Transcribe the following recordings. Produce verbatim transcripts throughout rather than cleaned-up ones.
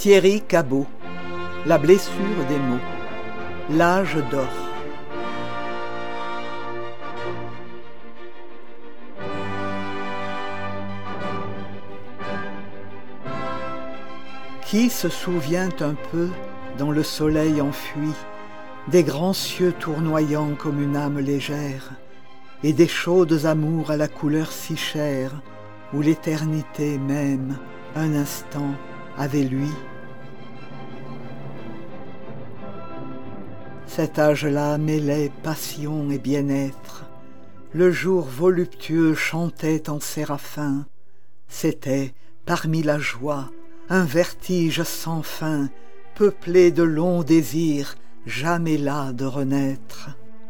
Thierry Cabot, La blessure des mots, l'âge d'or. Qui se souvient un peu, dans le soleil enfui, des grands cieux tournoyants comme une âme légère, et des chaudes amours à la couleur si chère, où l'éternité même, un instant, avait lui? Cet âge-là mêlait passion et bien-être, le jour voluptueux chantait en séraphin, c'était, parmi la joie, un vertige sans fin, peuplé de longs désirs, jamais las de renaître.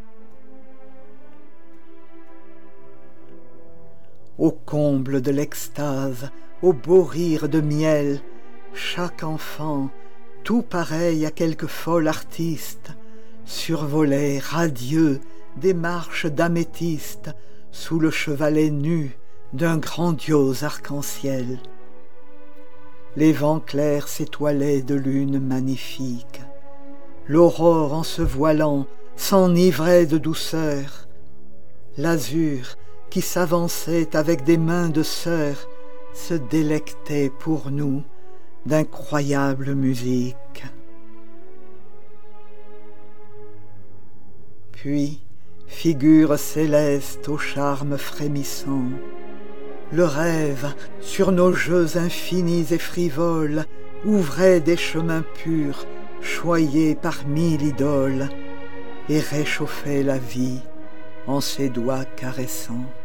Au comble de l'extase, au beau rire de miel, chaque enfant, tout pareil à quelque folle artiste, survolait radieux des marches d'améthyste sous le chevalet nu d'un grandiose arc-en-ciel. Les vents clairs s'étoilaient de lune magnifique, l'aurore en se voilant s'enivrait de douceur, l'azur qui s'avançait avec des mains de sœur se délectait pour nous d'incroyable musique. Puis, figure céleste au charme frémissant, le rêve, sur nos jeux infinis et frivoles, ouvrait des chemins purs, choyés par mille idoles, et réchauffait la vie en ses doigts caressants.